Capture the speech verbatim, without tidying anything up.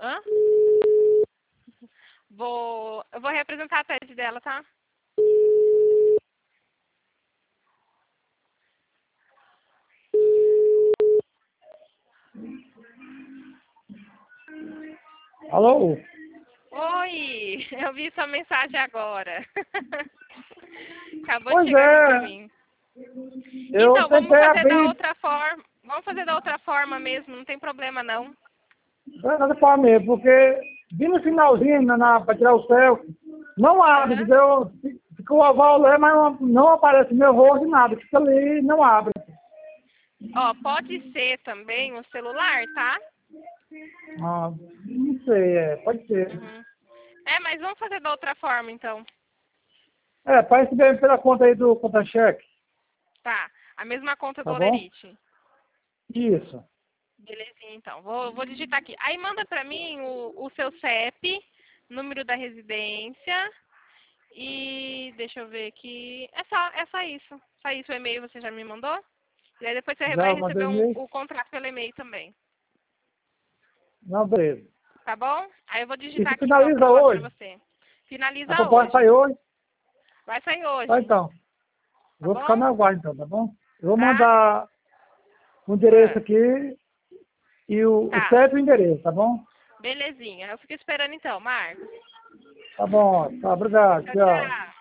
Hã? Vou, eu vou representar a tese dela, tá? Alô? Oi, eu vi sua mensagem agora. Acabou de Pois chegar aqui pra é, mim. eu Então, vamos tentei fazer da abrir, outra forma. Vamos fazer da outra forma mesmo, não tem problema não. dessa forma mesmo, porque vi no finalzinho, na, na, para tirar o céu, não abre, Aham. entendeu? Fica o oval lá, mas não, não aparece meu rosto, nada, fica ali e não abre. Ó, pode ser também o celular, tá? Ah, não sei, é, pode ser. Uhum. É, mas vamos fazer da outra forma então. É, parece bem pela conta aí do conta-cheque, Tá. A mesma conta do tá bom? Olerite. Isso. Belezinha, então. Vou, vou digitar aqui. Aí manda pra mim o, o seu C E P, número da residência e deixa eu ver aqui. É só, é só isso. Só isso o e-mail você já me mandou? E aí depois você vai Já receber mandei um, e-mail? o contrato pelo e-mail também. Não, beleza. Tá bom? Aí eu vou digitar Isso aqui então finaliza pra, pra hoje? você. A Finaliza proposta sai hoje. hoje? Vai sair Tá, hoje. então. Tá Vou ficar bom? no aguardo, então, tá bom? Eu vou Tá? mandar o endereço Ah, aqui e o, o tá. C E P e o endereço, tá bom? Belezinha. Eu fico esperando então, Marcos. Tá bom, tá, obrigado, Tchau, tchau. tchau.